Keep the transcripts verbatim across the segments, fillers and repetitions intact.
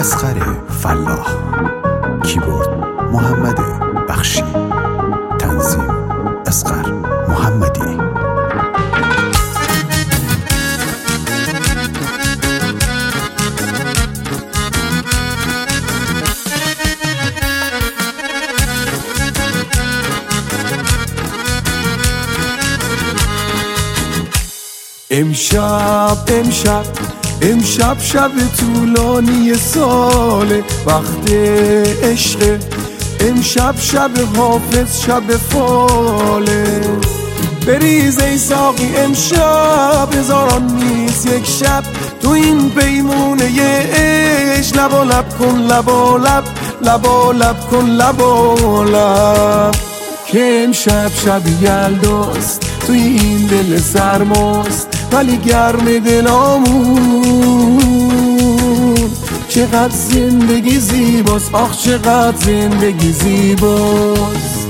اصغر فلاح، کیبورد محمد بخشی، تنظیم اصغر محمدی. امشب امشب امشب شب طولانی ساله، وقت عشق. امشب شب حافظ، شب فاله. بریز ای ساقی امشب، هزاران نیست یک شب تو این پیمونه عشق. لب و لب کن، لب و لب، لب و لب کن، لب و لب. که امشب شب یلداست تو این دل سرماست، ولی گرم دلامون. چقدر زندگی زیباست، آخ چقدر زندگی زیباست.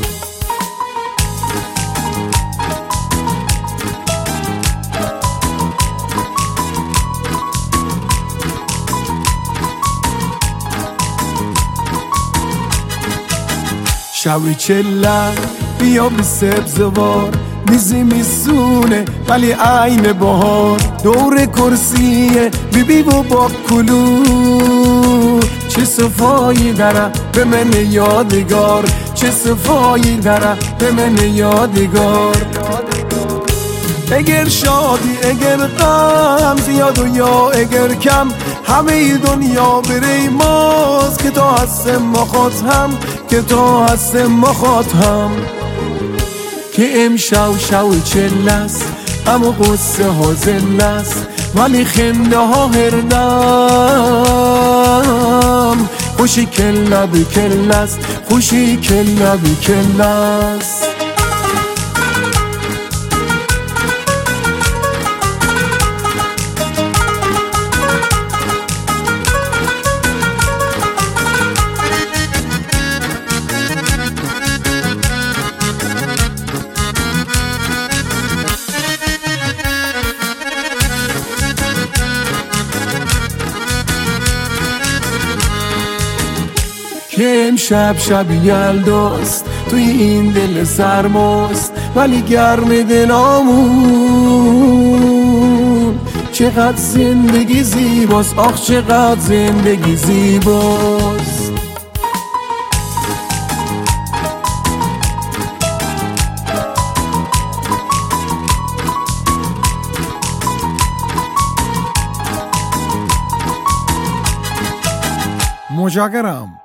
شوی چلن بیا به سبزوار، میزی میسونه ولی عین بهار. دور کرسیه بی بی و با کلو، چه صفایی داره به من یادگار، چه صفایی داره به من یادگار. اگر شادی اگر غم، زیاد و یا اگر کم، همه دنیا بری ماست. که تو هستم ما خود هم، که تو هستم ما خود هم. که امشب شو چلست، اما قصه ها زلست، ولی خنده ها هردم. خوشی کلا بی کلست، خوشی کلا بی کلست. که امشب شب یلداست توی این دل سرماست، ولی گرم دلامون. چقدر زندگی زیباست، آخ چقدر زندگی زیباست. مجاگرم